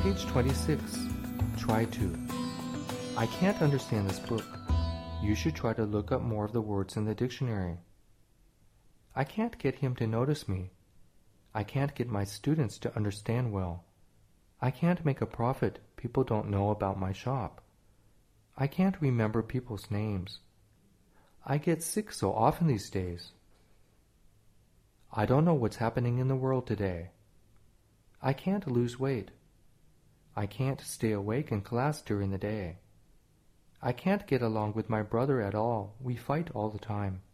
Page 26. Try to. I can't understand this book. You should try to look up more of the words in the dictionary. I can't get him to notice me. I can't get my students to understand well. I can't make a profit people don't know about my shop. I can't remember people's names. I get sick so often these days. I don't know what's happening in the world today. I can't lose weight. I can't stay awake in class during the day. I can't get along with my brother at all. We fight all the time.